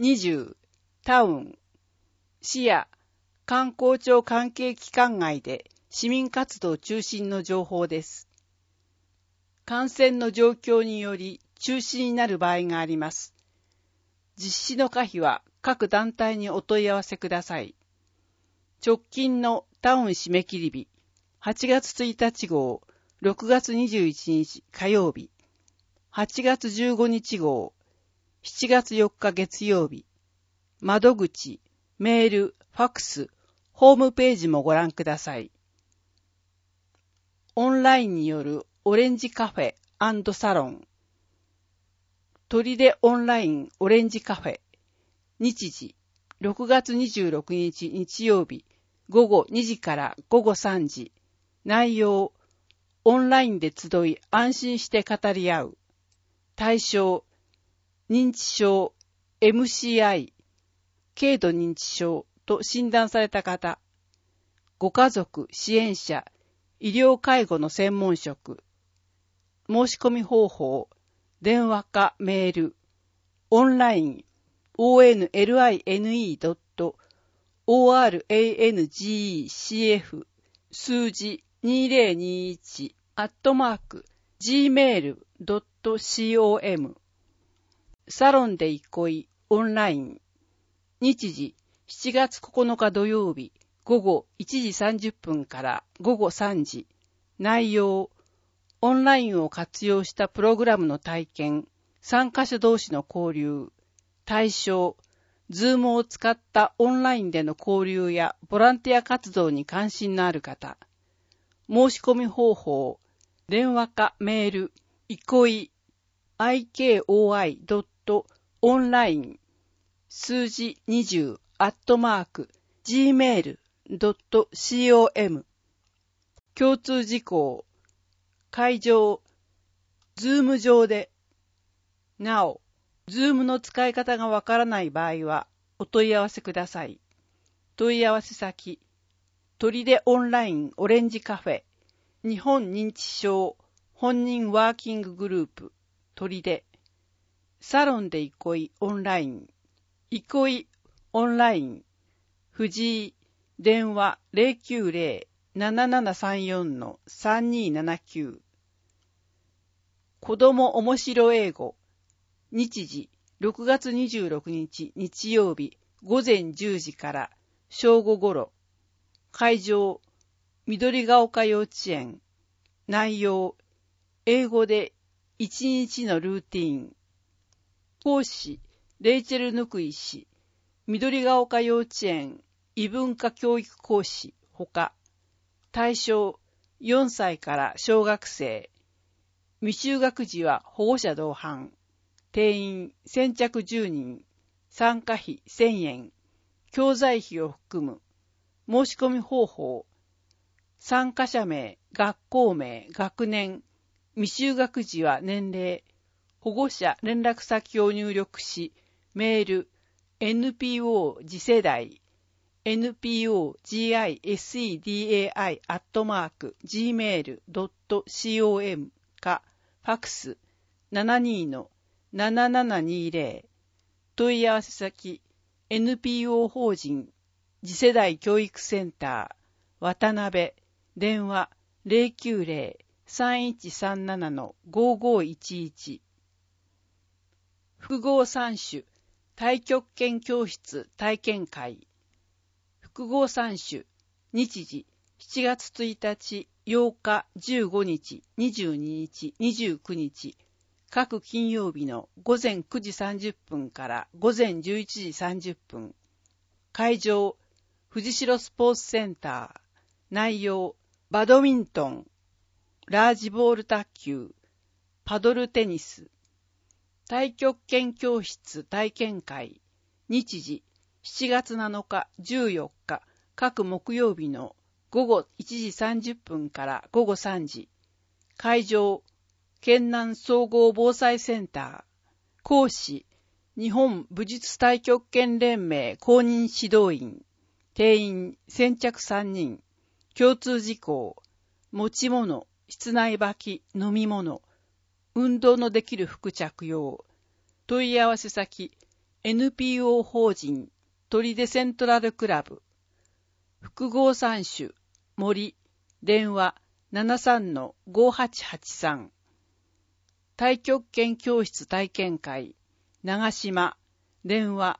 20、タウン、市や観光庁関係機関外で市民活動中心の情報です。感染の状況により中止になる場合があります。実施の可否は各団体にお問い合わせください。直近のタウン締め切り日、8月1日号、6月21日火曜日、8月15日号、7月4日月曜日、窓口、メール、ファックス、ホームページもご覧ください。オンラインによるオレンジカフェ&サロン、砦オンラインオレンジカフェ、日時、6月26日日曜日、午後2時から午後3時、内容、オンラインで集い安心して語り合う。対象、認知症、MCI、軽度認知症と診断された方、ご家族、支援者、医療介護の専門職、申し込み方法、電話かメール、オンライン、online.orangecf 数字2021 @gmail.com サロンで憩いオンライン日時7月9日土曜日午後1時30分から午後3時内容オンラインを活用したプログラムの体験参加者同士の交流対象ズームを使ったオンラインでの交流やボランティア活動に関心のある方、申し込み方法、電話かメール、憩い、ikoi.online 数字20 @gmail.com 共通事項、会場、ズーム上で、なお、ズームの使い方がわからない場合はお問い合わせください。問い合わせ先、砦オンラインオレンジカフェ、日本認知症本人ワーキンググループ、砦、サロンで憩いオンライン、憩いオンライン、藤井、電話090-7734-3279、子供おもしろ英語、日時6月26日日曜日午前10時から正午頃会場緑が丘幼稚園内容英語で1日のルーティーン講師レイチェル・ヌクイ氏緑が丘幼稚園異文化教育講師ほか対象4歳から小学生未就学児は保護者同伴定員先着10人、参加費1000円、教材費を含む、申し込み方法、参加者名、学校名、学年、未就学児は年齢、保護者連絡先を入力し、メール、NPO 次世代、npogisedai@gmail.com か、ファックス、72-7720問い合わせ先 NPO 法人次世代教育センター渡辺電話 090-3137-5511 複合三種太極拳教室体験会複合三種日時7月1日8日15日22日29日各金曜日の午前9時30分から午前11時30分。会場、藤代スポーツセンター。内容、バドミントン、ラージボール卓球、パドルテニス。太極拳教室体験会。日時、7月7日、14日、各木曜日の午後1時30分から午後3時。会場、県南総合防災センター講師日本武術太極拳連盟公認指導員定員先着3人共通事項持ち物室内履き飲み物運動のできる服着用問い合わせ先 NPO 法人取手セントラルクラブ、複合三種森、電話 73-5883、太極拳教室体験会長島、電話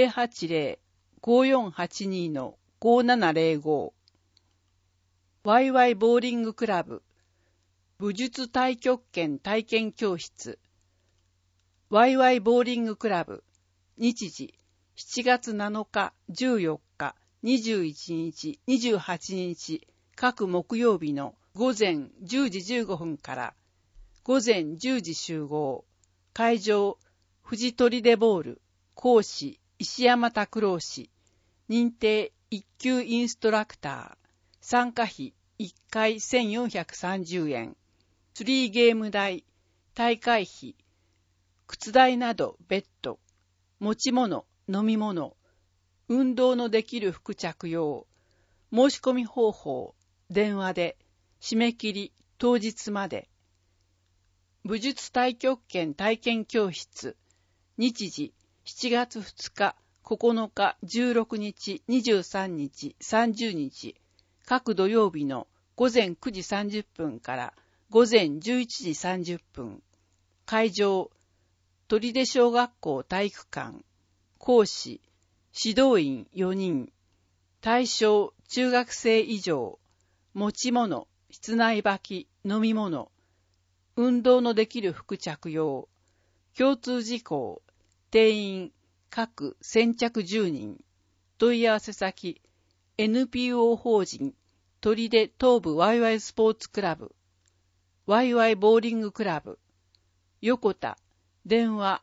080-5482-5705、ワイワイボーリングクラブ武術太極拳体験教室、ワイワイボーリングクラブ、日時7月7日、14日、21日、28日、各木曜日の午前10時15分から午前10時集合。会場、富士砦ボール、講師、石山拓郎氏、認定1級インストラクター、参加費1回1430円、ツリーゲーム代、大会費、靴代など別途、持ち物、飲み物、運動のできる服着用、申し込み方法、電話で、締め切り当日まで。武術太極拳体験教室、日時7月2日、9日、16日、23日、30日、各土曜日の午前9時30分から午前11時30分。会場、取手小学校体育館。講師、指導員4人。対象、中学生以上。持ち物、室内履き、飲み物。運動のできる服着用。共通事項。定員、各先着10人。問い合わせ先、NPO 法人、取手東部ワイワイスポーツクラブ。ワイワイボーリングクラブ。横田、電話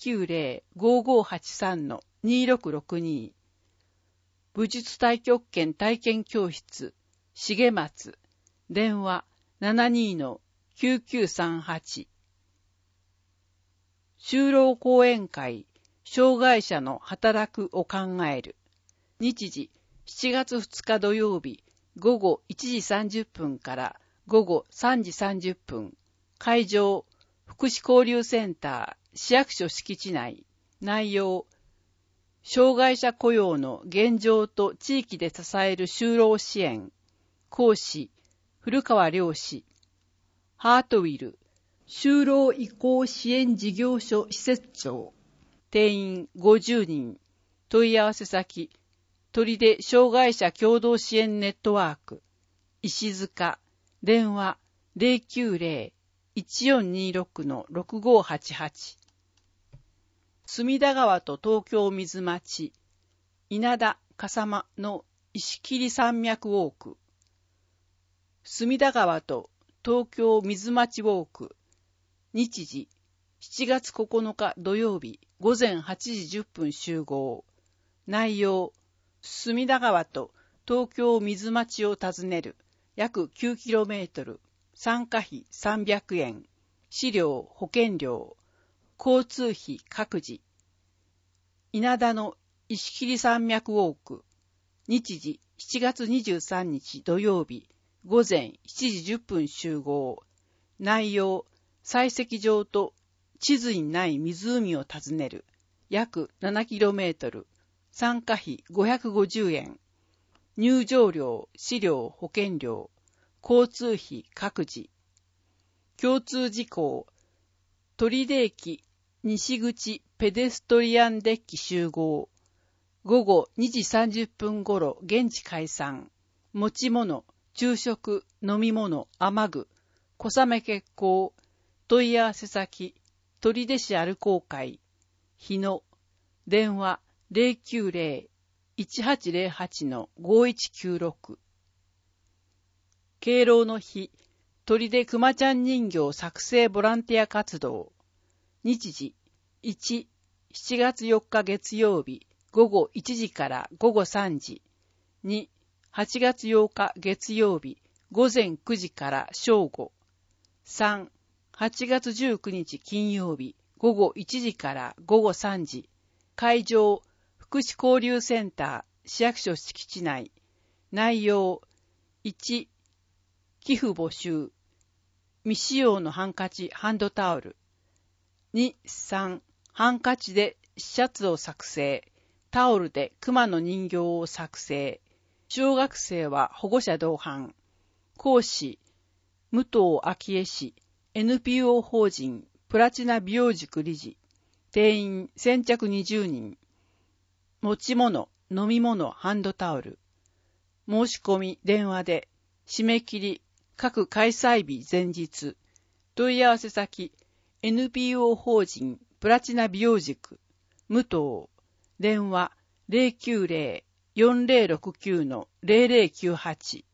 090-5583-2662。武術太極拳体験教室、重松、電話 72-9938。就労講演会、障害者の働くを考える。日時、7月2日土曜日、午後1時30分から午後3時30分。会場、福祉交流センター、市役所敷地内。内容、障害者雇用の現状と地域で支える就労支援。講師、古川良氏。ハートウィル、就労移行支援事業所施設長。定員50人。問い合わせ先、取手障害者共同支援ネットワーク。石塚、電話 090-1426-6588。隅田川と東京水町、稲田笠間の石切山脈ウォーク。隅田川と東京水町ウォーク。日時、7月9日土曜日午前8時10分集合。内容、隅田川と東京水町を訪ねる約 9km。参加費300円。資料、保険料。交通費各自。稲田の石切山脈ウォーク。日時7月23日土曜日午前7時10分集合。内容、採石場と地図にない湖を訪ねる約 7km。参加費550円。入場料、資料、保険料。交通費各自。共通事項、取手駅西口ペデストリアンデッキ集合。午後2時30分頃現地解散。持ち物、昼食、飲み物、雨具、小雨決行。問い合わせ先、取手市アルコー会。日野、電話 090-1808-5196。敬老の日、取手くまちゃん人形作成ボランティア活動。日時、1、7月4日月曜日、午後1時から午後3時。2、8月8日月曜日、午前9時から正午。3、8月19日金曜日、午後1時から午後3時。会場、福祉交流センター、市役所敷地内。内容、1、寄付募集。未使用のハンカチ、ハンドタオル。2、3、ハンカチでシャツを作成。タオルで熊の人形を作成。小学生は保護者同伴。講師、武藤昭恵氏、NPO 法人プラチナ美容塾理事。定員先着20人。持ち物、飲み物、ハンドタオル。申し込み、電話で。締め切り、各開催日前日。問い合わせ先、NPO 法人プラチナ美容塾。武藤。電話 090-4069-0098